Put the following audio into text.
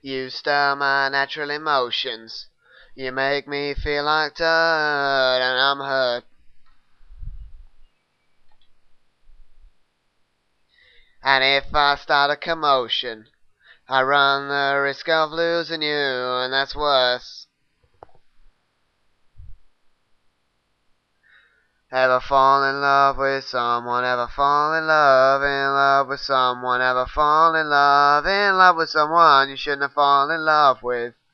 You stir my natural emotions. You make me feel like dirt, and I'm hurt. And if I start a commotion, I run the risk of losing you, and that's worse. Ever fall in love with someone? Ever fall in love with someone? Ever fall in love with someone you shouldn't have fallen in love with?